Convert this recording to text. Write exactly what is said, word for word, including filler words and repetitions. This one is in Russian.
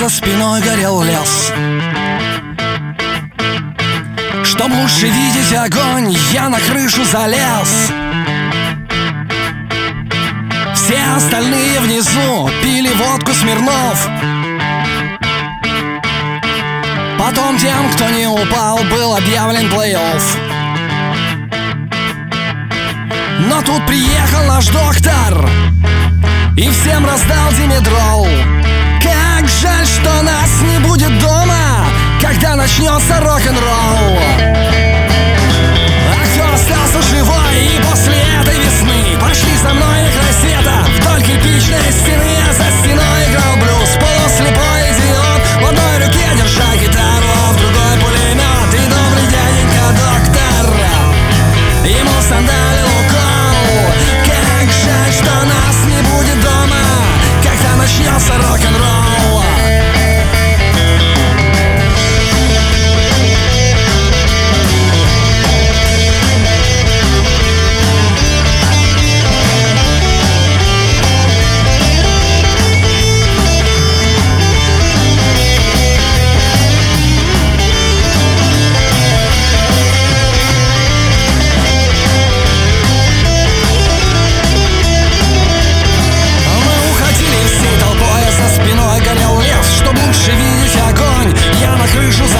за спиной горел лес. Чтоб лучше видеть огонь, я на крышу залез. Все остальные внизу пили водку Смирнов. Потом тем, кто не упал, был объявлен плей-офф. Но тут приехал наш доктор и всем раздал димедрол. Как жаль, что нас не будет дома, когда начнется рок-н-ролл. А кто остался живой и после этой весны, пошли со мной на край света, вдоль кирпичной стены. А за стеной играл блюз полуслепой идиот, в одной руке держа гитару, а в другой пулемет. И добрый дяденька доктор ему сандалил укол. Как жаль, что нас не будет дома, когда начнется рок-н-ролл. Видеть огонь, я на крышу